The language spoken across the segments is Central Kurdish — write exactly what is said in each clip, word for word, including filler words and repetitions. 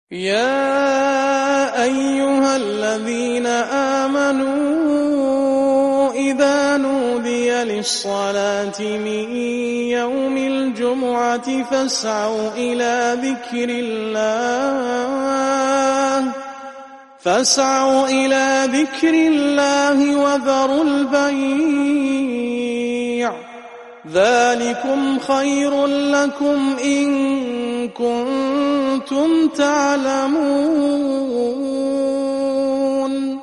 يا أيها الذين آمنوا إذا نودي للصلاة من يوم الجمعة فاسعوا إلى ذكر الله فاسعوا إلى ذكر الله وذروا البيع ذلكم خير لكم إن كنتم تعلمون.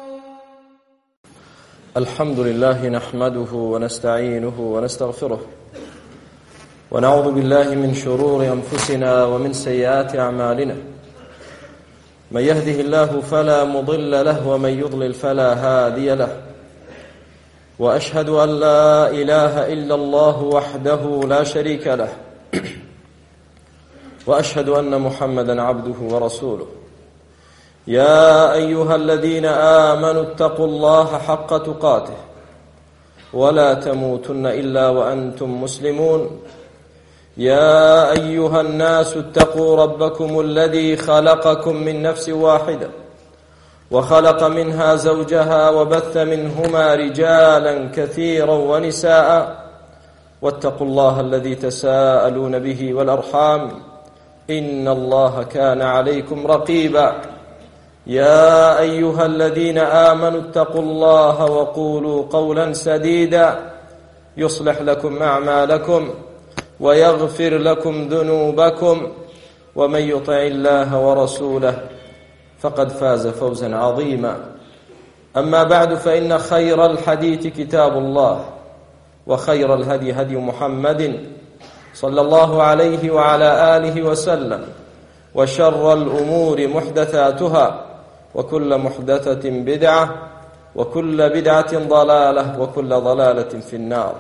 الحمد لله نحمده ونستعينه ونستغفره ونعوذ بالله من شرور أنفسنا ومن سيئات أعمالنا، من يهده الله فلا مضل له ومن يضلل فلا هادي له، وأشهد أن لا إله إلا الله وحده لا شريك له، وأشهد أن محمدا عبده ورسوله. يا أيها الذين آمنوا اتقوا الله حق تقاته ولا تموتن إلا وأنتم مسلمون. يا أيها الناس اتقوا ربكم الذي خلقكم من نفس واحدة وخلق منها زوجها وبث منهما رجالا كثيرا ونساء، واتقوا الله الذي تساءلون به والأرحام إن الله كان عليكم رقيبا. يا أيها الذين آمنوا اتقوا الله وقولوا قولا سديدا يصلح لكم أعمالكم ويغفر لكم ذنوبكم، ومن يطع الله ورسوله فقد فاز فوزا عظيما. أما بعد، فإن خير الحديث كتاب الله، وخير الهدي هدي محمد صلى الله عليه وعلى آله وسلم، وشر الأمور محدثاتها، وكل محدثة بدعة، وكل بدعة ضلالة، وكل ضلالة في النار.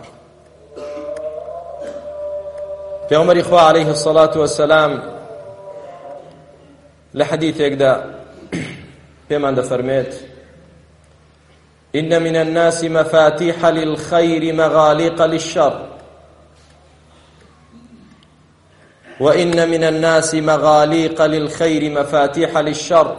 پیغمبر خوا عليه الصلاة والسلام لحديث يقدا بمن دفرميت: إن من الناس مفاتيح للخير مغاليق للشر، وإن من الناس مغاليق للخير مفاتيح للشر،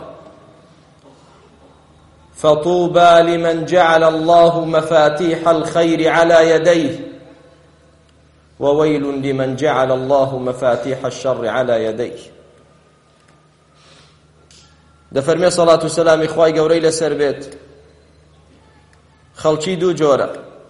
فطوبى لمن جعل الله مفاتيح الخير على يديه، وويل لمن جعل الله مفاتيح الشر على يديه. دفرمي صلاة والسلام إخوائي قوري لسر بيت خلچي دو جورا،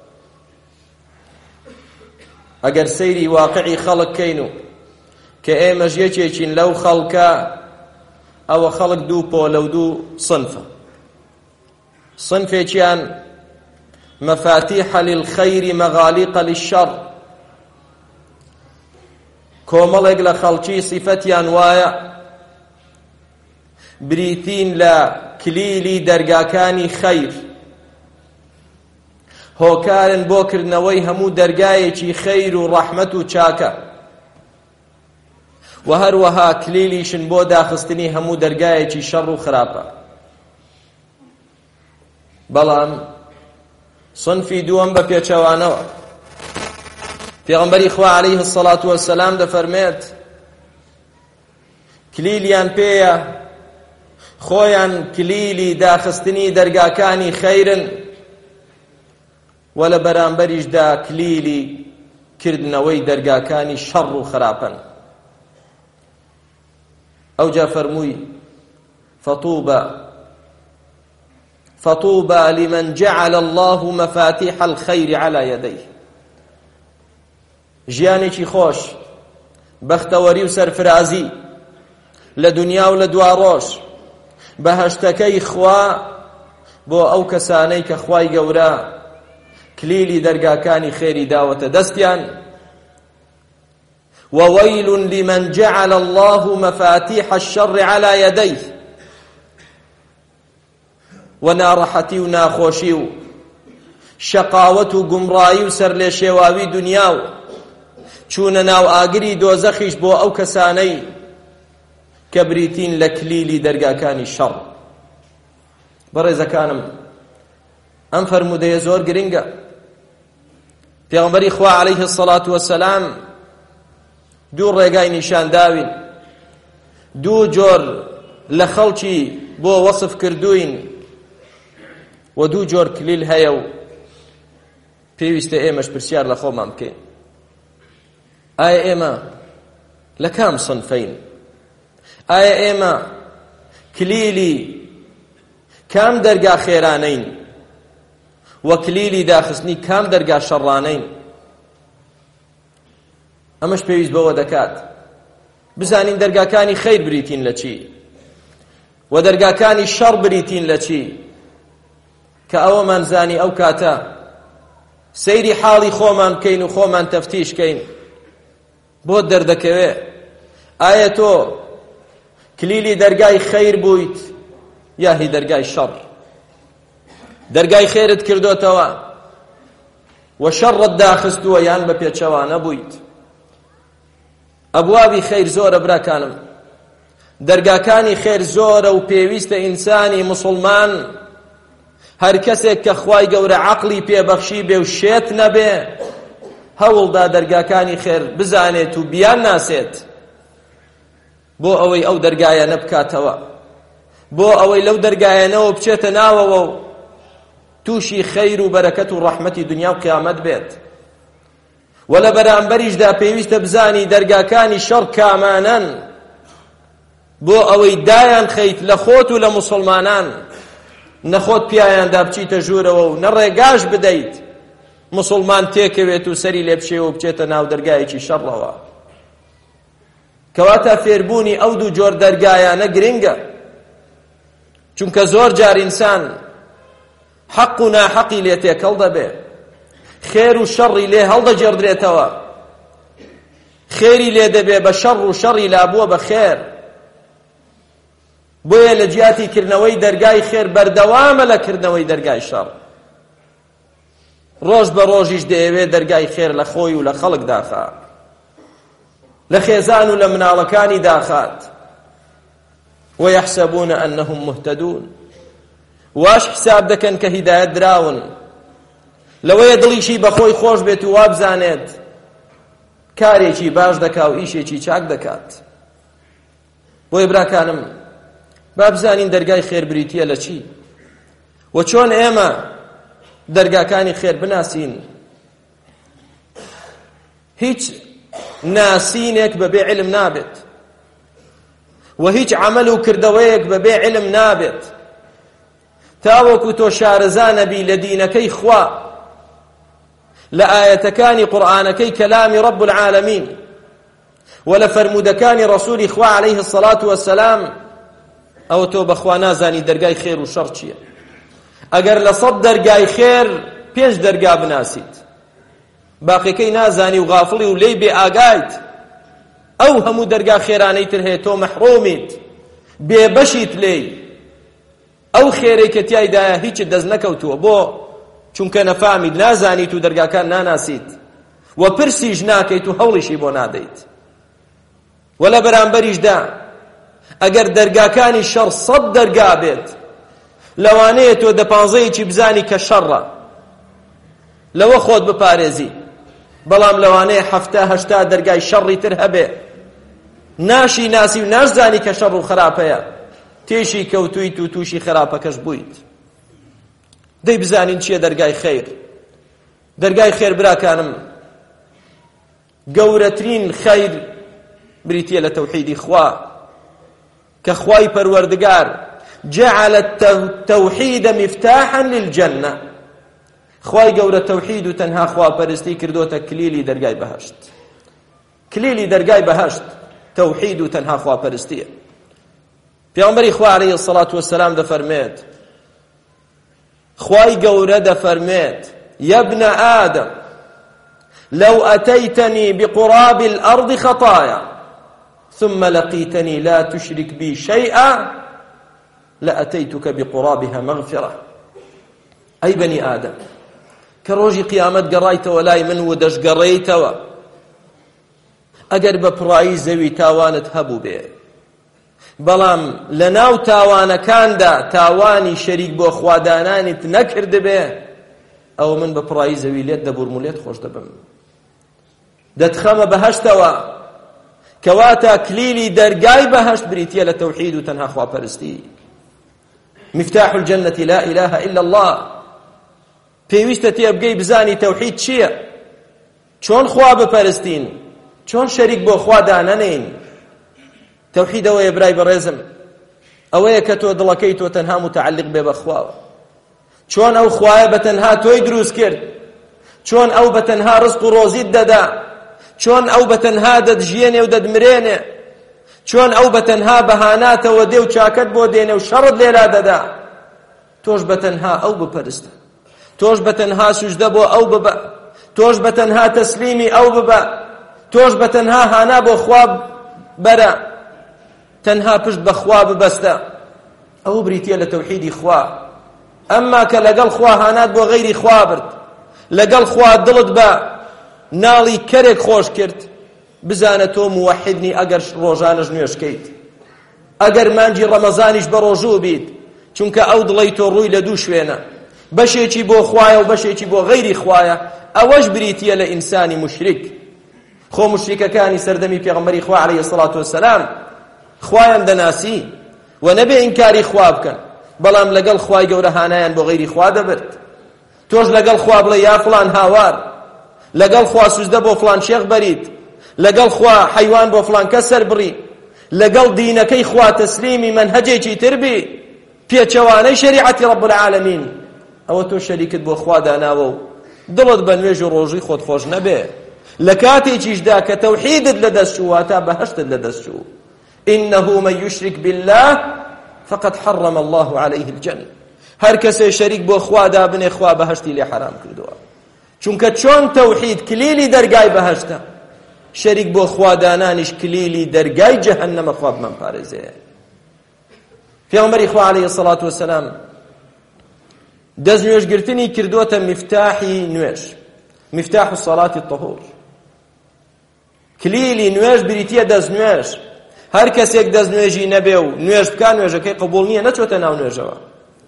اگر سيري واقعي خلق كينو كأيمج يچيچين لو خلقا او خلق دو بو لو دو صنفة صنفة چيان مفاتيح للخير مغاليق للشر، کۆمەڵێک لە خەڵکی سیفەتیان وایە بریتین لە کلیلی دەرگاکانی خەیر، هۆکارن بۆ کردنەوەی هەموو دەرگایەکی خەیر و ڕەحمەت و چاکە، و هەروەها کلیلیشن بۆ داخستنی هەموو دەرگایەکی شەڕ و خراپە. بەڵام صنفی دووەم بە پێچەوانەوە پیغمبری خوا علیه الصلاة والسلام دەفەرمێت کلیلیان پێیە، خۆیان کلیلی داخستنی دەرگاکانی خەیرن، و لە بەرامبەریشدا کلیلی کردنەوەی دەرگاکانی شەڕ و خراپن. ئەوجا فەرمووی: فطوبى فطوبى لمن جعل الله مفاتيح الخير على يديه. ژیانێکی خۆش، بەختەوەری و سەرفرازی لە دنیا و لە دوا ڕۆژ، بەهەشتەکەی خوا بۆ ئەو کەسانەی کە خوای گەورە کلیلی دەرگاکانی خێری داوەتە دەستیان، وويل لمن جعل الله مفاتيح الشر على يديه. و ناڕەحەتی و ناخۆشی و شەقاوەت و گومڕایی و سەر لێ شێواوی دنیا و چونە ناو ئاگری دۆزەخیش بۆ ئەو کەسانەی کە بریتین لە کلیلی دەرگاکانی شەڕ. بەڕێزەکانم، ئەم فەرموودەیە زۆر گرنگە. پێغەمبەری خوا عەلەیه الصەلاة وەسەلام دوو ڕێگای نیشان داوین، دوو جۆر لە خەڵکی بۆ وەسف کردوین و دوو جۆر کلیل هەیە و پێویستە ئێمەش پرسیار لە خۆمان بکەین ئایا ئێمە لە کام سنفەین؟ ئایا ئێمە کلیلی کام دەرگا خێرانەین و کلیلی داخستنی کام دەرگا شەڕانەین؟ ئەمەش پێویست بەوە دەکات بزانین دەرگاکانی خەیر بریتین لە چی و دەرگاکانی شەڕ بریتین لە چی، کە ئەوەمان زانی ئەو کاتە سەیری حاڵی خۆمان بکەین و خۆمان تەفتیشکەین بۆ دەردەکەوێ ئایا تۆ کلیلی دەرگای خەیر بوویت یا هی دەرگای شەڕ؟ دەرگای خێرت کردوتەوە و شەڕت داخستووە یان بە پێچەوانە بوویت؟ ئەبوابی خەیر زۆرە براکانم، دەرگاکانی خێر زۆرە و پێویستە ئینسانی موسڵمان هەر کەسێک کە خوای گەورە عەقڵی پێبەخشی بێ و شێت نەبێ هەوڵدا دەرگاکانی خێر بزانێت و بیان ناسێت بۆ ئەوەی ئەو دەرگایانە بکاتەوە، بۆ ئەوەی لەو دەرگایانەوە بچێتە ناوەوە و تووشی خەیر و بەرەکەت و ڕەحمەتی دنیا و قیامەت بێت. و لە بەرامبەریشدا پێویستە بزانی دەرگاکانی شەڕ کامانن بۆ ئەوەی دایان خەیت لە خۆت و لە موسڵمانان، نەخۆت پیایاندا بچیتە ژوورەوە و نەڕێگاش بدەیت موسڵمان تێکەوێت و سەری لێ بشێوە و بچێتە ناو دەرگایەکی شەڕەوە. کەواتە فێربوونی ئەو دوو جۆر دەرگایانە گرنگە، چونکە زۆر جار ئینسان حەق و ناحەقی لێ تێکەڵ دەبێ، خێر و شەڕی لێ هەڵدەجێڕدرێتەوە، خێری لێ دەبێ بە شەڕ و شەڕی لابووە بە خێر. بۆیە لە جیاتی کردنەوەی دەرگای خێر بەردەوامە لە کردنەوەی دەرگای شەڕ. ڕۆژ بە ڕۆژیش دەیەوێت دەرگای خێر لە خۆی و لە خەڵک داخات، لە خێزان و لە مناڵەکانی داخات. ويحسبون أنهم مهتدون، واش حساب دەکەن کە هیدایەت دراون، لەوەیە دڵیشی بەخۆی خۆش بێت و وابزانێت کارێکی باش دەکا و ئیشێکی چاک دەکات. بۆیە براکانم با بزانین دەرگای خێر بریتیە لە چی و چۆن ئێمە دەرگاکانی خێر بناسین. هیچ ناسینێک بەبێ علم نابێت و هیچ عمل و کردەوەیەک بەبێ علم نابێت. تاوەکو تۆ شارەزانە بی لە دینەکەی خوا، لە ئاەتەکانی قورئانەکەی کەلامی رب العالمین و لە فەرمودەکانی ڕەسوولی خوا عەلەیه الصەلاة وەسەلام، ئەوە تۆ بەخوا نازانی دەرگای خێر و شەڕ چییە. ئەگەر لە سەد دەرگای خێر پێنج دەرگا بناسیت، باقیەکەی نازانی و غافڵی و لێی بێ ئاگایت، ئەو هەموو دەرگا خێرانەی تر هەیە تۆ مەحڕومیت، بێبەشیت لێی. ئەو خێرەی کە تیایدایە هیچت دەست نەکەوتووە، بۆ چونکە نەفامید، نازانیت و دەرگاکان ناناسیت و پرسیش ناکەیت و هەوڵیشی بۆ نادەیت. و لە بەرامبەریشدا ئەگەر دەرگاکانی شەڕ سەد دەرگا بێت، لەوانەیە تۆ دە پانزەیەکی بزانی کە شەڕە، لەوە خۆت بپارێزی. بەڵام لەوانەیە هەفتە هەشتا دەرگای شەڕی تر هەبێ، ناشی ناسی و ناشزانی کە شەڕ و خراپەیە، تێشی کەوتویت و تووشی خراپەکەش بوویت. دەی بزانین چییە دەرگای خێر. دەرگای خێر براکانم گەورەترین خەیر بریتیە لە تەوحیدی خوا، کە خوای پەروەردگار جعل التوحید مفتاحا للجنة. خوای گەورە تەوحید و تەنها خواپەرستی کردوتە کلیلی دەرگای بەهەشت. کلیلی دەرگای بەهەشت تەوحید و تەنها خواپەرستیە. پێغەمبەری خوا عەلەیه الصەلاة وەسەلام دەفەرمێت، خوای گەورە دەفەرمێت: یا ابن آدم لو أتيتني بقراب الأرض خطايا ثم لقيتني لا تشرك بي شيئا لأتيتك بقرابها مغفرة. أي بني آدم، كروجي قيامت قريتوا لاي من ودش قريتوا أقر ببراي زوي تاوانت هبو بيه، بەڵام لە ناو تاوانەکاندا تاوانی شەریک بۆ خوادانانت نەکرد بێ، ئەو من بە پڕایی زەوی لێت دەبورم و لێت خۆش دەبم، دەتخەمە بەهەشتەوە. کەواتە کلیلی دەرگای بەهەشت بریتیە لە تەوحید و تەنها خواپەرستی. مفتاح الجنة لا إله إلا الله. پێویستە تێبگەی بزانی تەوحید چییە، چۆن خوا بپەرستین، چۆن شەریک بۆ خوا دانەنین. تەوحید ئەوەیە برای بەڕێزم، ئەوەیە کە تۆ دڵەکەی تۆ تەنها متعلق بێ بە خواوە. چۆن ئەو خوایە بە تەنها تۆی دروست کرد، چۆن ئەو بە تەنها ڕزق و ڕۆزیت دەدا، چۆن ئەو بە تەنها دەدژێنێ و دەدمرێنێ، چۆن ئەو بە تەنها بەهاناتەوە دێ و چاکەت بۆ دێنێ و شەڕت لێرا دەدا. تۆش بە تەنها ئەو بپەرستە، تۆش بە تەنها سوژدە بۆ ئەو ببە، تۆش بە تەنها تەسلیمی ئەو ببە، تۆش بە تەنها هانا بۆ خوا بەرە، تەنها پشت بە خوا ببەستە. ئەو بریتیە لە تەوحیدی خوا. ئەمما کە لەگەڵ خوا هانات بۆ غەیری خوا برد، لەگەڵ خوا دڵت بە ناڵی کەرێک خۆش کرد، بزانە تۆ موحیدنی ئەگەر ڕۆژانەش نوێشکەیت، ئەگەر مانجی ڕەمەزانیش بە ڕۆژوو بیت، چونکە ئەو دڵی تۆ ڕووی لە دوو شوێنە، بەشێکی بۆ خوایە و بەشێکی بۆ غەیری خوایە. ئەوەش بریتیە لە ئینسانی مشریک. خۆ مشریکەکانی سەردەمی پێغەمبەری خوا عەلەیهی سەڵات وەسەلام خوایان دەناسی و نەبێ ئینکاری خوا بکەن، بەڵام لەگەڵ خوای گەورە هانایان بۆ غەیری خوا دەبرد. تۆش لەگەڵ خوا بڵێ یا فڵان هاوار، لەگەڵ خوا سوژدە بۆ فڵان شێخ بەریت، لەگەڵ خوا حەیوان بۆ فڵان کەس سەر بڕی، لەگەڵ دینەکەی خوا تەسلیمی منهەجێکی تر بی، پێچەوانەی شەریعەتی رەب العالەمین. ئەوە تۆ شەریکت بۆ خوا داناوە و دڵت بە نوێژ و ڕۆژی خۆت خۆش نەبێ. لە کاتێکیشدا کە تەوحیدت لەدەست چوو واتە بەهەشتت لەدەست چوو. إنه من يشرك بالله فقد حرم الله عليه الجنة. هەر کەسێ شەریک بۆ خوا دابنێ خوا بەهەشتی لێ حرام کردووە. چونکە چۆن تەوحید کلیلی دەرگای بەهەشتە، شەریک بۆ خوا دانانیش کلیلی دەرگای جەهەنەمە. خوا بمەپارێزێ. پێغەمبەری خوا عەلەیهی سەڵات وەسەلام دەست نوێژگرتنی کردووەتە میفتاحی نوێژ، میفتاح الصلاة الطهور. کلیلی نوێژ بریتیە دەست نوێژ. هەر کەسێک دەست نوێژی نەبێ و نوێژ بکە نوێژەکەی قبوڵ نییە، نەچۆتە ناو نوێژەوە.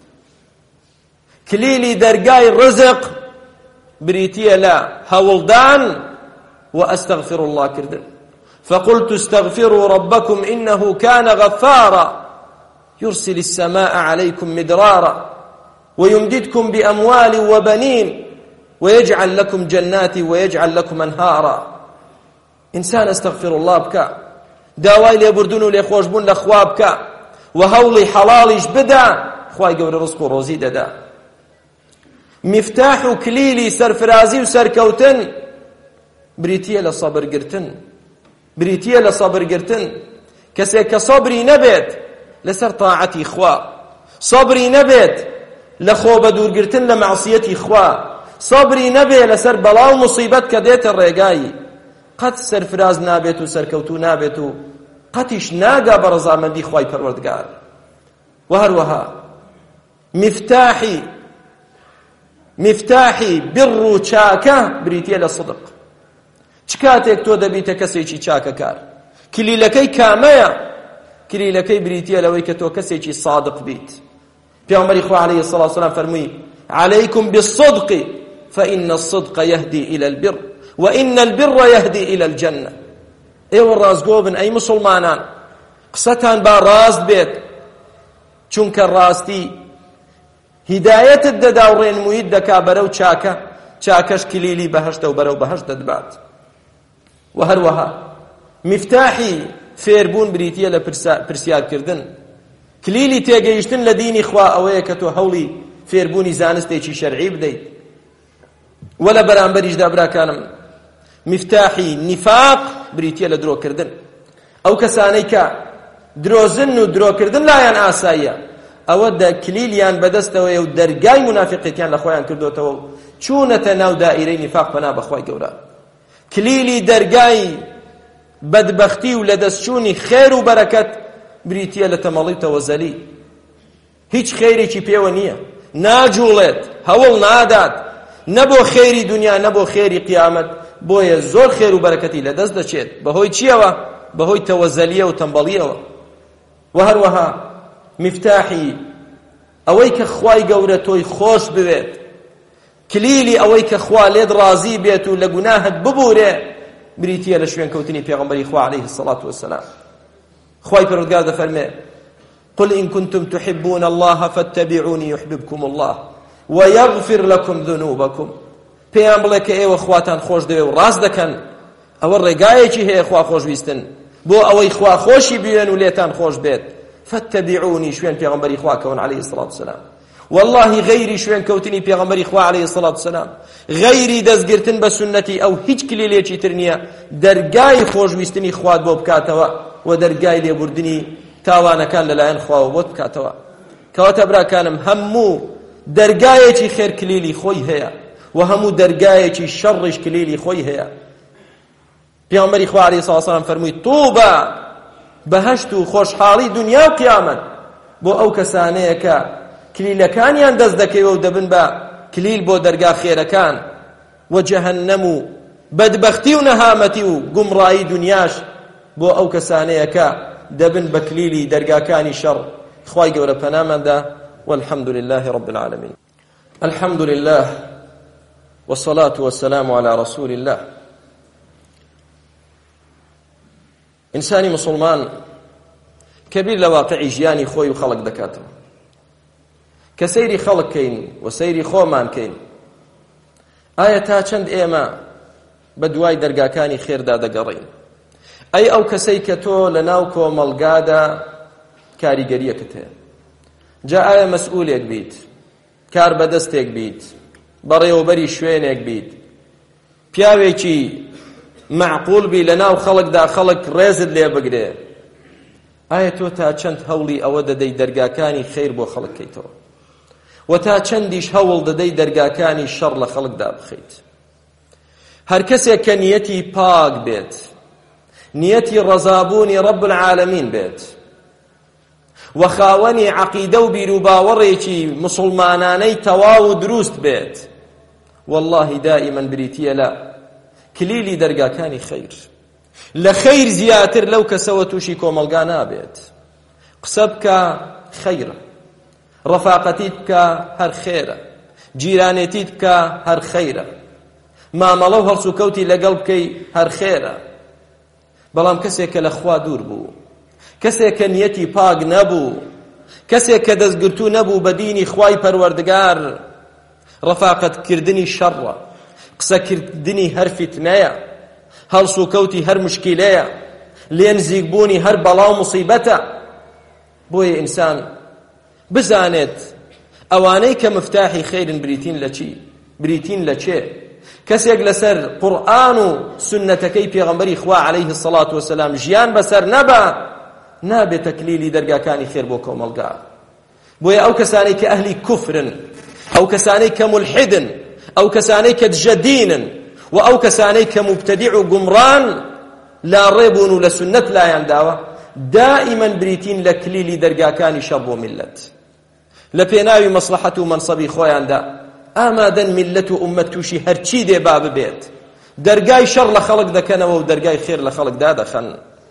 کلیلی دەرگای ڕزق بریتیە لە هەوڵدان و ئەستەغفر الله کردن. فقلت استغفروا ربكم إنه كان غفارا يرسل السماء عليكم مدرارا ويمددكم بأموال وبنين ويجعل لكم جنات ويجعل لكم أنهارا. إنسان استغفر الله بكا، داوای لێبوردن و لێخۆشبوون لە خوا بکە و هەوڵی حەڵاڵیش بدا، خوای گەورە ڕزق و ڕۆزی دەدا. میفتاح و کلیلی سەرفرازی و سەرکەوتن بریتیە لە سەبرگرتن، بریتیە لە سەبرگرتن. کەسێک کە سەبری نەبێت لەسەر تاعەتی خوا، سەبری نەبێت لە خۆ بە دوورگرتن لە مەعسیەتی خوا، سەبری نەبێت لەسەر بەڵا و موسیبەت کە دێتە ڕێگایی، قەت سەرفراز نابێت و سەرکەوتو نابێت و قەتیش ناگا بە ڕەزامەندی خوای پەروەردگار. و هەروەها میفتاحی میفتاحی بڕ و چاکە بریتیە لە سڵق. چ کاتێک تۆ دەبیتە کەسێکی چاکەکار، کلیلەکەی کامەیە؟ کلیلەکەی بریتیە لەوەی کە تۆ کەسێکی صادق بیت. پێغەمبەری خوا عەلەیهی سەڵات وسەلام فەرمووی عەلەیکم بالصدق فإن الصدق يهدي إلى البر وإن البر يهدي إلى الجنة. ئێوە ڕازگۆ بن ئەی مسلمانان، قسەتان با ڕاست بێت، چونکە ڕاستی هیدایەتت دەدا و ڕێنموویت دەکا بەرەو چاکە، چاکەش کلیلی بەهەشتە و بەرەو بەهەشت دەدبات. و هەروەها میفتاحی فێربوون بریتیە لە پرسیارکردن. کلیلی تێگەیشتن لە دینی خوا ئەوەیە کە تۆ هەوڵی فێربوونی زانستێکی شەرعی بدەیت. و لە بەرامبەریشدا براکانم میفتاحی نیفاق بریتیە لە درۆکردن. ئەو کەسانەی کە درۆزن و درۆکردن لایەن ئاساییە، ئەوە دە کلیلیان بەدەستەوەیە و دەرگای منافقیتیان لە خۆیان کردوتەوە و چوونەتە ناو دائیرەی نیفاق پەنا بەخوای گەورە. کلیلی دەرگای بەدبەختی و لە دەستچوونی خێر و بەرەکەت بریتیە لە تەمەڵی تەوەزەلی. هیچ خێرێکی پێوە نییە، ناجوڵێت، هەوڵ نادات، نەبۆ خێری دنیا نەبۆ خێری قیامەت، بۆیە زۆر خێر و بەرەکەتی لە دەست دەچێت. بەهۆی چیەوە؟ بەهۆی تەوەزەلیە و تەمبەڵیەوە. و هەروەها میفتاحی ئەوەی کە خوای گەورە تۆی خۆش بوێت، کلیلی ئەوەی کە خوا لێت ڕازی بێت و لە گوناهت ببورێ بریتیە لە شوێن کەوتنی پێغەمبەری خوا عليه الصلاة والسلام. خوای پەروەردگار دەفەرمێ قل إن كنتم تحبون الله فاتبعوني يحببكم الله ويغفر لكم ذنوبكم. پێیان بڵێ کە ئێوە خواتان خۆش دەوێ و ڕاست دەکەن، ئەوە ڕێگایەکی هەیە خوا خۆشویستن بۆ ئەوەی خوا خۆشی بوێن و لێتان خۆش بێت. فاتبعوني شوێن پێغەمبەری خوا کەون عليه الصلاة والسلام. والله غیری شوێن کەوتنی پێغەمبەری خوا عليه الصلاة والسلام، غیری دەستگرتن بە سنەتی ئەو هیچ کلیلێکی تر نییە دەرگای خۆشویستنی خوات بۆ بکاتەوە و دەرگای لێبوردنی تاوانەکان لەلایەن خواوە بۆت بکاتەوە. کەواتە براکانم هەموو دەرگایەکی خێر کلیلی خۆی هەیە و هەموو دەرگایەکی شەڕیش کلیلی خۆی هەیە. پێغەمبەری خوا عەلەیهی سەڵاتو وسەلام فەرمووی تووبە بەهەشت و خۆشحاڵی دنیا و قیامەت بۆ ئەو کەسانەیە کە کلیلەکانیان دەست دەکەوێ و دەبن بە کلیل بۆ دەرگا خێرەکان، و جەهەنەم و بەدبەختی و نەهامەتی و گومڕایی دنیاش بۆ ئەو کەسانەیە کە دەبن بە کلیلی دەرگاکانی شەڕ. خوای گەورە پەناماندا والحمد لله رب العالمين. الحمد لله والصلاة والسلام على رسول الله. ئینسانی مسلمان کەبیر لە واقعی ژیانی خۆی و خەڵک دەکاتەوە کە سەیری خەڵک کەین و سەیری خۆمان کەین. ئایا تا چەند ئێمە بە دوای دەرگاکانی خێردا دەگەڕین؟ ئەی ئەو کەسەی کە تۆ لە ناو کۆمەڵگادا کاریگەریەکت هەیە، جا ئایا مەسئولێک بیت، کار بەدەستێک بیت، بەڕێوەبەری شوێنێک بیت، پیاوێکی معقول بی لە ناو خەڵکدا خەڵک ڕێزت لێ بگرێ، ئایا تۆ تا چەند هەوڵی ئەوە دەدەی دەرگاکانی خەیر بۆ خەڵک بکەیتەوە و تا چەندیش هەوڵ دەدەی دەرگاکانی شەڕ لە خەڵکدا بخەیت؟ هەر کەسێک کە نیەتی پاک بێت، نیەتی ڕەزابوونی ڕەب العالەمین بێت و خاوەنی عەقیدە و بیر و باوەڕێکی مسڵمانانەی تەواو و دروست بێت، واللهی دائیمەن بریتیە لە کلیلی دەرگاکانی خەیر. لە خەیر زیاتر لەو کەسەوە تووشی کۆمەڵگا نابێت. قسە بکە خەیرە، ڕەفاقەتیت بکە هەر خێرە، جیرانێتیت بکە هەر خەیرە، مامەڵە و هەڵسوکەوتی لەگەڵ بکەی هەر خێرە. بەڵام کەسێک کە لە خوا دوور بوو، کەسێک کە نیەتی پاک نەبوو، کەسێک کە دەستگرتوو نەبوو بە دینی خوای پەروەردگار، ڕەفاقەتکردنی شەڕە، قسەکردنی هەر فیتنەیە، هەڵسوکەوتی هەر مشکیلەیە، لێنزیکبوونی هەر بەڵاو موسیبەتە. بۆیە ئینسان بزانێت ئەوانەی کە مفتاحی خەیرن بریتین لە چی؟ بریتین لە چێ؟ کەسێک لەسەر قورئان و سنەتەکەی پێغەمبەری خوا عەلەیهی الصەڵاتو وەسەلام ژیان بەسەر نەبا، نابێت تەکلیلی دەرگاکانی خێر بۆ کۆمەڵگا. بۆیە ئەو کەسانەی کە ئەهلی کوفرن، ئەو کەسانەی کە مولحدن، ئەو کەسانەی کە دژەدینن و ئەو کەسانەی کە مبتەدیع و گومڕان لا ڕێبوون و لە سنەت لایان داوە، دائیمەن بریتین لە کلیلی دەرگاکانی شەڕ بۆ میلەت. لە پێناوی مەسلحەت و مەنسەبی خۆیاندا ئامادەن میلەت و ئوممەت تووشی هەرچی دێ با ببێت، دەرگای شەڕ لە خەڵک دەکەنەوە و دەرگای خێر لە خەڵکدا دەخەن.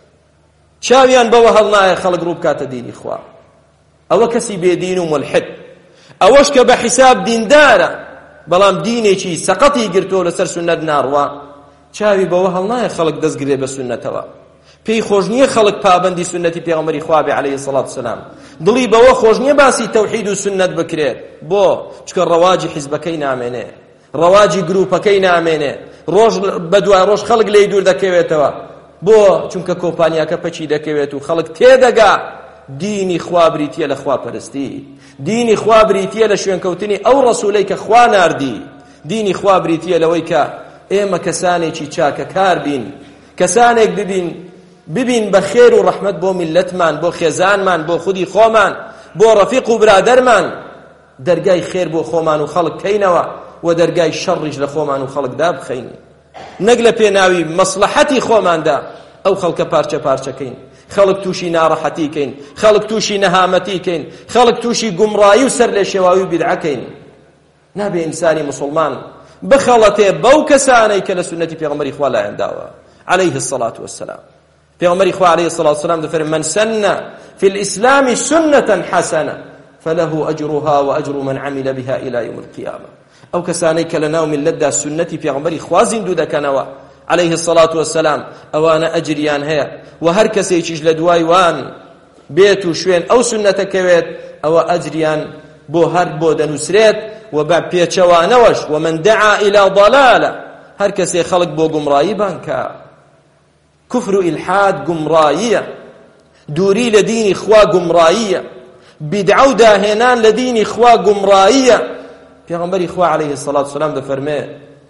چاویان بەوە هەڵنایە خەڵک ڕوو بکاتە دینی خوا. ئەوە کەسی بێدین و ملحد، ئەوەش کە بە حیساب دیندارە بەڵام دینێکی سەقەتی گرتۆ لەسەر سنەت ناڕوا، چاوی بەوە هەڵنایە خەڵک دەستگرێ بە سنەتەوە. پێی خۆش نییە خەڵک پابەندی سنەتی پێغەمبەری خوا بێ عەلەیهی سەڵاتو وسەلام، دڵی بەوە خۆش نییە باسی تەوحید و سنەت بکرێت. بۆ چکە ڕەواجی حیزبەکەی نامێنێ، ڕەواجی گروپەکەی نامێنێ، ڕۆژ بەدوای ڕۆژ خەڵک لێی دوور دەکەوێتەوە. بۆ چونکە کۆمپانیاکە پەچی دەکەوێت و خەڵک تێدەگا. دینی خوا بریتیە لە خواپەرستی، دینی خوا بریتیە لە شوێنکەوتنی ئەو ڕەسوولەی کە خوا ناردی، دینی خوا بریتیە لەوەی کە ئێمە کەسانێکی چاکەکار بین، کەسانێک ببین ببین بە خێر و ڕەحمەت بۆ میلەتمان، بۆ خێزانمان، بۆ خودی خۆمان، بۆ ڕەفیق و برادەرمان، دەرگای خێر بۆ خۆمان و خەڵک کەینەوە و دەرگای شەڕیش لە خۆمان و خەڵکدا بخەین، نەک لە پێناوی مەسلحەتی خۆماندا ئەو خەڵکە پارچە پارچەکەین، خەڵک تووشی ناڕەحەتی کەین، خەڵک تووشی نەهامەتی کەین، خەڵک تووشی گومڕایی و سەر لێ شێواوی و بیدعەکەین. نابێ ئینسانی مسلمان بخەڵەتێ بەو کەسانەی کە لە سنەتی پێغەمبەری خوا لایەن داوە عەلەیهی الصەڵاتو وەسەلام. پێغەمبەری خوا عەلەیهی الصەڵاتو وەسەلام دەفەرمێ من سەنە فی الئیسلامی سنەة حەسەنە فله ئەجرها وأجر من عمل بها إلى يوم القيامة. ئەو کەسانەی کە لە ناو میلەتدا سنەتی پێغەمبەری خوا زیندوو دەکەنەوە، عليه الصلاة والسلام ئەوانە ئەجریان هەیە و هەر کەسێکیش لە دوای وان بێت و شوێن ئەو سنەتەکەوێت ئەوە ئەجریان بۆ هەر بۆ دەنووسرێت و بە پێچەوانەوەش ومن دعا إلى ضلالة هەر کەسێ خەڵک بۆ گومڕایی بانکە کوفر و ئیلحاد گومڕاییە دووری لە دینی خوا گومڕاییە بدعە و داهێنان لە دینی خوا گومڕاییە پێغەمبەری خوا عليه الصلاة والسلام دەفەرمێ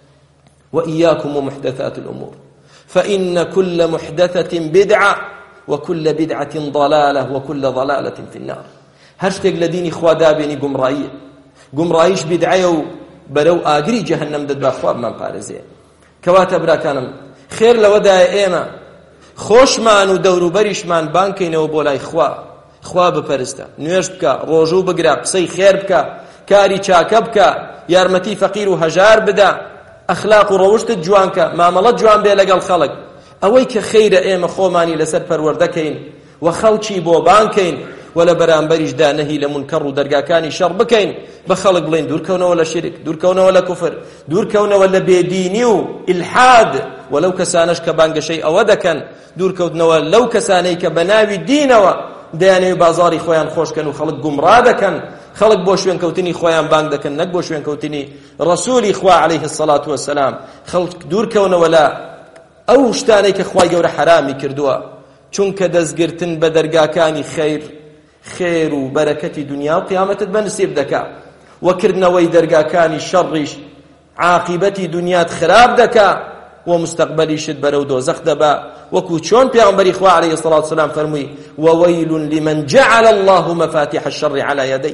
وإياكم ومحدثات الأمور فإن كل محدثة بدعة وكل بدعة ضلالة وكل ضلالة في النار هشتك لديني خوا دابيني قمرائية قمرائيش بدعية برو آقري جهنم دد باخواب من بارزين كواتب راكانم خير لودا ايما خوشمان و دورو بريشمان بانكين و بولاي خوا خوا بپرستا نوێژ بکە ڕۆژوو بگرە قسەی خێر بکە کاری چاکە بکە یارمەتی فەقیر و هەژار بدە ئەخلاق و ڕەوشتت جوان کە مامەڵەت جوان بێ لەگەڵ خەڵک ئەوەی کە خەیرە ئێمە خۆمانی لەسەر پەروەردەکەین و خەڵکی بۆ بانکەین و لە بەرامبەریشدا نەهی لە منکەڕ و دەرگاکانی شەڕ بکەین بە خەڵک بڵێن دوورکەونەوە لە شیرک دوورکەونەوە لە کوفر دوورکەونەوە لە بێدینی و ئیلحاد وەلەو کەسانەش کە بانگەشەی ئەوە دەکەن دوورکەوتنەوە لەو کەسانەی کە بە ناوی دینەوە دەیانەوێ بازاڕی خۆیان خۆشکەن و خەڵک گومڕا دەکەن خەڵک بۆ شوێنکەوتنی خۆیان بانگ دەکەن نەک بۆ شوێنکەوتنی ڕەسوولی خوا عليه الصلاة والسلام خەڵک دوورکەونەوە لە ئەو شتانەی کە خوای گەورە حرامی کردووە چونکە دەستگرتن بە دەرگاکانی خەیر خێر و بەرەکەتی دنیا و قیامەتت بەنسیب دەکا وەکردنەوەی دەرگاکانی شەڕیش عاقیبەتی دنیات خراب دەکا ومستقبليشت برو دوزخ دبا وكو چون پیغمبری خوا عليه الصلاة والسلام فرموي وويل لمن جعل الله مفاتيح الشر على يدي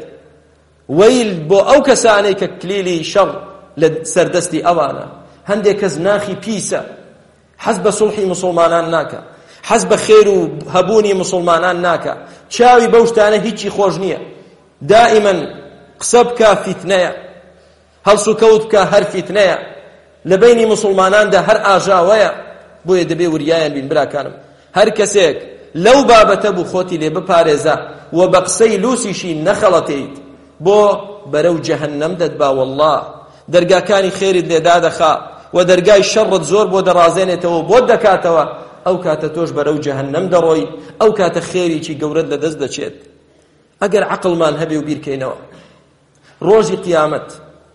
ويل بو او كساني ككليلي شر لسردستي اوانا هندي كز ناخي بيسا حسب صلحي مسلمانان ناكا حسب خير هبوني مسلمانان ناكا چاوي بوشتانه هيچي خوش نيه دائما قسبك فتنه هل سكوتك هر فتنه لبيني مسلمانان ده هر آجاوية بو يدبي وريايا بين براكانم هر كسيك لو بابته بو خوتي لي بپاريزا وبقسي لوسيشي نخلتيت بو برو جهنم ددبا والله درقاكاني خير دي دادخا ودرقاي شرط زور بو درازينيتو بو دكاتوا او كاتتوش برو جهنم دروي او كات خيري چي قورد لدز دچيت اگر عقل مان هبي وبير كينوا روزي قيامت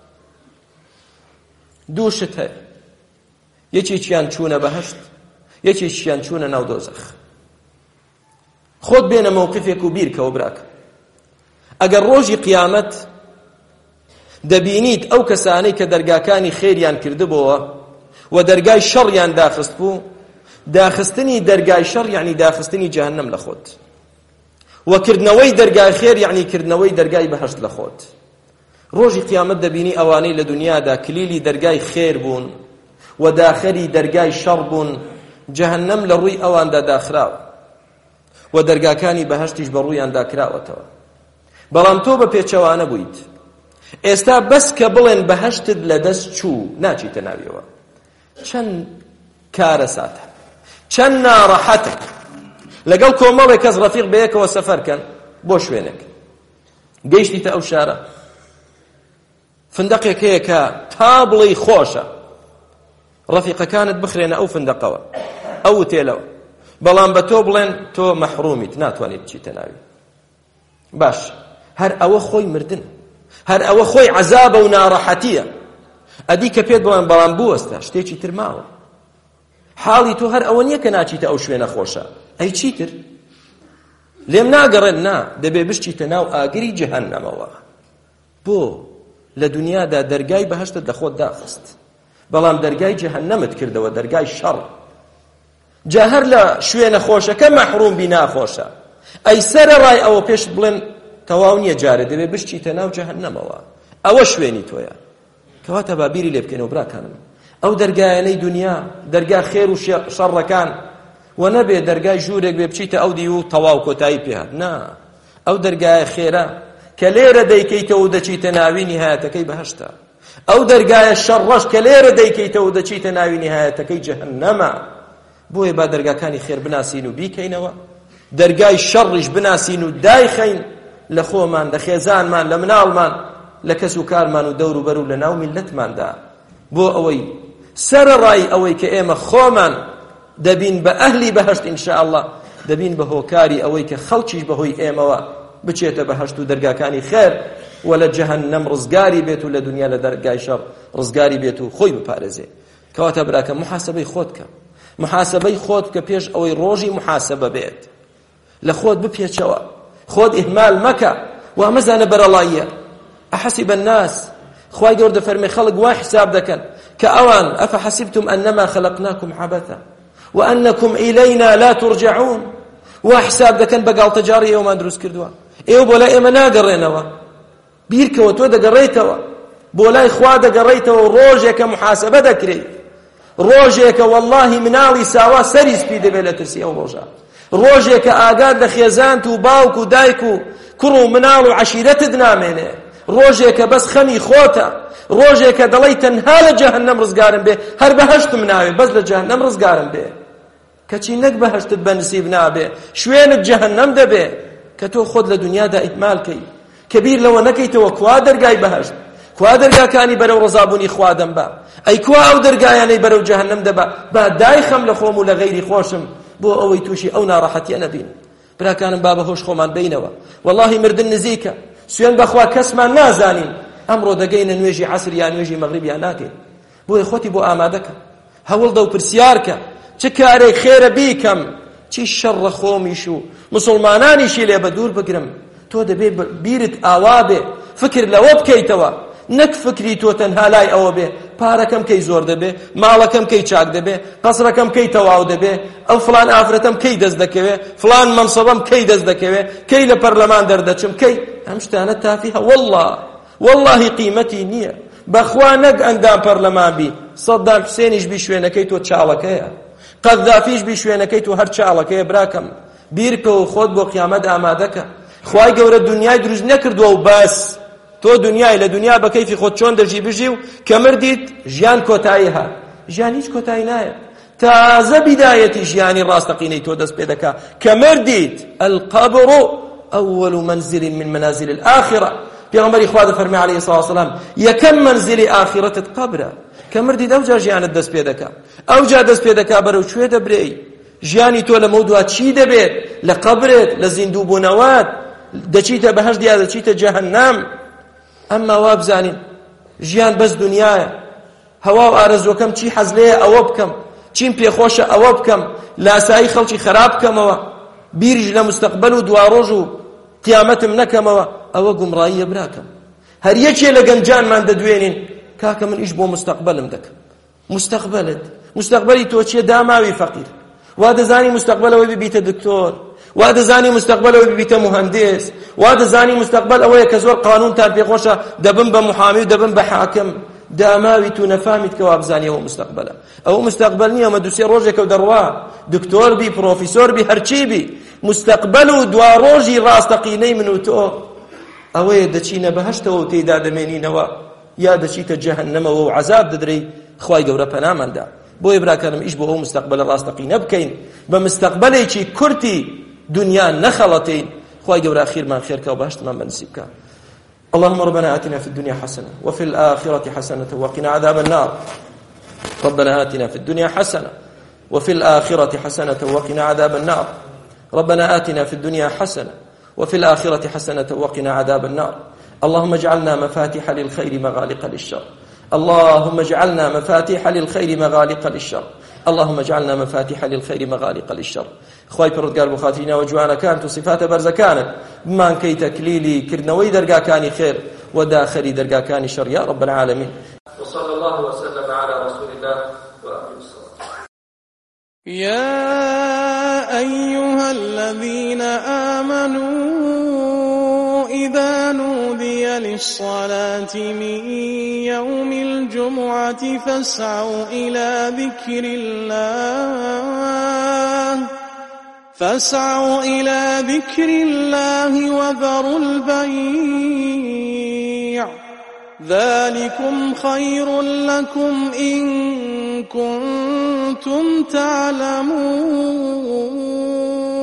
دووشت هەیە یەکێکیان چوونە بەهەشت یەکێکیان چوونە ناو دۆزەخ خۆت بێنە مەوقفێک و بیرکەوە براکە ئەگەر ڕۆژی قیامەت دەبینیت ئەو کەسانەی کە دەرگاکانی خێریان کردبووە و دەرگای شەڕیان داخست بوو داخستنی دەرگای شەڕ یعنی داخستنی جەهەنەم لە خۆت وەکردنەوەی دەرگای خێر یعنی کردنەوەی دەرگای بەهەشت لە خۆت ڕۆژی قیامەت دەبینی ئەوانەی لە دنیادا کلیلی دەرگای خێر بوون و داخەری دەرگای شەڕ بوون جەهەنەم لە ڕووی ئەواندا داخراوە و دەرگاکانی بەهەشتیش بە ڕوویان داکراوەتەوە بەڵام تۆ بە پێچەوانە بوویت ئێستا بەس کە بڵێن بەهەشتت لەدەست چوو ناچیتە ناویەوە چەند کارە ساتە چەند ناڕەحەتە لەگەڵ کۆمەڵێک کەس ڕەفیق بەیەکەوە سەفەرکەن بۆ شوێنێک گەیشتیتە ئەو شارە فندقێک هەیە کە تا بڵێی خۆشە ڕەفیقەکانت بخرێنە ئەو فندقەوە ئەو وتێلەوە بەڵام بە تۆ بڵێن تۆ مەحرومیت ناتوانیت بچیتە ناوی باش هەر ئەوە خۆی مردن هەر ئەوە خۆی عەزابە و ناڕەحەتیە ئەدی کە پێت بڵێن بەڵام بوەستە شتێکی تر ماوە حاڵی تۆ هەر ئەوە نییە کە ناچیتە ئەو شوێنە خۆشە ئەی چیتر لێم ناگەڕێن نا دەبێ بشتیتە ناو ئاگری جەهەنەمەوە بۆ لە دنیادا دەرگای بەهەشتت لە خۆت داخست بەڵام دەرگای جەهەنەمت کردەوە دەرگای شەڕ جا هەر لە شوێنە خۆشەکە مەحروم بی ناخۆشە ئەی سەرەڕای ئەوە پێش بڵێن تەواو نییە جارە دەبێ بشتیتە ناو جەهەنەمەوە ئەوە شوێنی تۆیە کەواتە با بیری لێ بکەنەوە براکانم ئەو دەرگایانەی دنیا دەرگا خێر و شەڕەکان و نەبێ دەرگای ژوورێک بێ بچیتە ئەو دی و تەواو کۆتایی پێهات نا ئەو دەرگایە خێرە کە لێرە دەیکەیتەوە و دەچیتە ناوی نهایەتەکەی بەهەشتە ئەو دەرگایە شەڕەش کە لێرە دەیکەیتەوە و دەچیتە ناوی نهایەتەکەی جەهەنەمە بۆیە با دەرگاکانی خێر بناسین و بیکەینەوە دەرگای شەڕیش بناسین و دایخەین لە خۆمان لە خێزانمان لە مناڵمان لە کەس و کارمان و دەور و بەر و لە ناو میلەتماندا بۆ ئەوەی سەرڕای ئەوەی کە ئێمە خۆمان دەبین بە ئەهلی بەهەشت ئینشاءالله، دەبین بە هۆکاری ئەوەی کە خەڵکیش بەهۆی ئێمەوە بچێتە بەهەشت و دەرگاکانی خێر و لە جەهەنەم ڕزگاری بێت و لە دنیا لە دەرگای شەڕ ڕزگاری بێت و خۆی بپارێزێ. کەواتە براکە محاسبەی خۆت کە محاسبەی خۆت کە پێش ئەوەی ڕۆژی محاسبە بێت لە خۆت بپێچەوە، خۆت ئیهمال مەکە و مەزانە بەرەڵاییە. ئەحەسیب الناس، خوای گەورە دەفەرمێ خەڵک وا حساب دەکەن کە ئەوان ئەفەحەسیبتم ئەنەما خەلەقناکم عەبەثا وأنكم إلينا لا ترجعون، وحساب دەکەن بە گاڵتەجاڕی ئێوەمان دروست کردووە، ئێوە بۆ لای ئێمە ناگەڕێنەوە، بیرکەوە تۆ دەگەڕێیتەوە، بۆ لای خوا دەگەڕێیتەوە، ڕۆژێکە محاسبە دەکرێت، ڕۆژێکە وەڵڵاهی مناڵی ساوا سەری سپی دەبێت لە ترسی ئەو ڕۆژە، ڕۆژێکە ئاگات لە خێزانت و باوک و دایک و کوڕ و مناڵ و عەشیرەتت نامێنێ، ڕۆژێکە بەس خەمی خۆتە، ڕۆژێکە دەڵێی تەنها لە جەهەنەم ڕزگارم بێ، هەر بەهەشتم ناوێ بەس لە جەهەنەم ڕزگارم بێ، کەچی نەک بەهەشتت بەنسیب نابێ، شوێنت جەهەنەم دەبێ کە تۆ خۆت لە دنیادا ئیهمالکەی، کە بیر لەوە نەکەیتەوە کوا دەرگای بەهەشت، کوا دەرگاکانی بەرەو ڕزابوونی خوا دەمبا، ئەی کوا ئەو دەرگایانەی بەرەو جەهەنەم دەبا، با دایخەم لە خۆم و لە غەیری خۆشم بۆ ئەوەی تووشی ئەو ناڕەحەتیە نەبین. براکانم با بەهۆش خۆمان بینەوە، وەڵڵاهی مردن نزیکە، سوێن بەخوا کەسمان نازانین، ئەمڕۆ دەگەینە نوێژی عەسر یان نوێژی مەغریب یان ناکەین، بۆیە خۆتی بۆ ئامادەکە، هەوڵدە و پرسیارکە چ کارێک خێرە بیکەم، چی شەڕە خۆمیش و مسلمانانیشی لێ بە دوور بگرم. تۆ دەبێ بیرت ئاوا بێ، فکر لەوە بکەیتەوە، نەک فکری تۆ تەنها لای ئەوە بێ پارەکەم کەی زۆر دەبێ، ماڵەکەم کەی چاک دەبێ، قەسرەکەم کەی تەواو دەبێ، ئەو فلان ئافرەتەم کەی دەست دەکەوێ، فلان مەنسەبەم کەی دەست دەکەوێ، کەی لە پەرلەمان دەردەچم، کەی ئەم شتانە تافیهە، وەڵڵا وەڵڵاهی قیمەتی نییە. بەخوا نەک ئەندام پەرلەمان بی، سەدام حوسێنیش بی شوێنەکەی تۆ چاڵەکەیە، قەذافیش بی شوێنەکەی تۆ هەر چاڵەکەیە. براکەم بیرکە و خۆت بۆ قیامەت ئامادەکە. خوای گەورە دنیای دروست نەکردووە و بەس تۆ دنیای لە دنیا بە کەیفی خۆت چۆن دەژی بژی و کە مردیت ژیان کۆتایی هات، ژیان هیچ کۆتایی نایە، تازە بیدایەتی ژیانی ڕاستەقینەی تۆ دەست پێ دەکا. کە مردیت القبر أول منزل من منازل الآخرة، پیغمبری خوا دەفەرمێ عەلەیهی السڵاة وەسەلام یەکەم منزلی ئاخرەتت قبرە، کە مردیت ئەوجا ژیانت دەست پێ دەکا، ئەوجا دەست پێ دەکا بەرەو کوێ دەبرێی، ژیانی تۆ لەمە دوات چی دەبێت، لە قبرت لە زیندوو بوونەوەت دەچیتە بەهەشت یا دەچیتە جەهەنەم. ئەمما وا بزانین ژیان بەس دنیایە، هەوا و ئارەزوەکەم چی حەز لێیە ئەوە بکەم، چیم پێخۆشە ئەوە بکەم، لاسایی خەڵکی خراپ بکەمەوە، بیریش لە مستەقبەل و دواڕۆژ و قیامەتم نەکەمەوە، ئەوە گومڕاییە. براکەم هەر یەکێ لە گەنجانمان دەدوێنین کاکە من ئیش بۆ مستەقبەلم دەکەم. مستەقبەلت مستەقبەلی تۆ چیە؟ داماوی فەقیر، وا دەزانی مستەقبەلەوەی ببیتە دکتۆر، وا دەزانی مستەقبەلەوەی ببیتە مهندس، وا دەزانی مستەقبەل ئەوەیە کە زۆر قانونتان پێخۆشە دەبن بە محامی و دەبن بە حاکم. داماوی تو نەفامیت کە وا بزانی ئەوە مستەقبەلە، ئەوە مستەقبەل نییە، ئەمە دووسێ ڕۆژێکە و دەڕوا، دکتۆر بی، پرۆفیسۆر بی، هەرچی بی، مستەقبەل و دوا ڕۆژی ڕاستەقینەی من و تۆ ئەوەیە دەچینە بەهەشتەوە و تێیدا دەمێنینەوە، یا دەچیتە جەهەنەمەوە و عەزاب دەدرێی. خوای گەورە پەناماندا. بۆیە براکانم ئیش بۆ ئەو مستەقبەلە ڕاستەقینە بکەین، بە مستەقبەلێکی کورتی دنیا نەخەڵەتین. خوای گەورە خیرمان خێرکە و بەهەشتمان بەنسیب بکە. اللهم ربنا آتنا في الدنيا حسنة وفي الآخرة حسنة وقنا عذاب النار. ربنا آتنا في الدنيا حسنة وفي الآخرة حسنة وقنا عذاب النار. ربنا آتنا في الدنيا حسنة وفي الآخرة حسنة وقنا عذاب النار. اللهم اجعلنا مفاتيح للخير مغالق للشر. اللهم اجعلنا مفاتيح للخير مغالق للشر. اللهم اجعلنا مفاتيح للخير مغالق للشر. خواهی پروردگار بخاطرنا و جوانا كانت صفات برزكانت بمان كي تكليلي كرنوي درقا كاني خير وداخلي درقا كاني شر يا رب العالمين. وصلى الله وسلم على رسول الله وآله الصلاة. يا أيها الذين آمنوا إذا نودي للصلاة من يوم الجمعة فاسعوا إلى ذكر الله فاسعوا إلى ذكر الله وذروا البيع ذلكم خير لكم إن كنتم تعلمون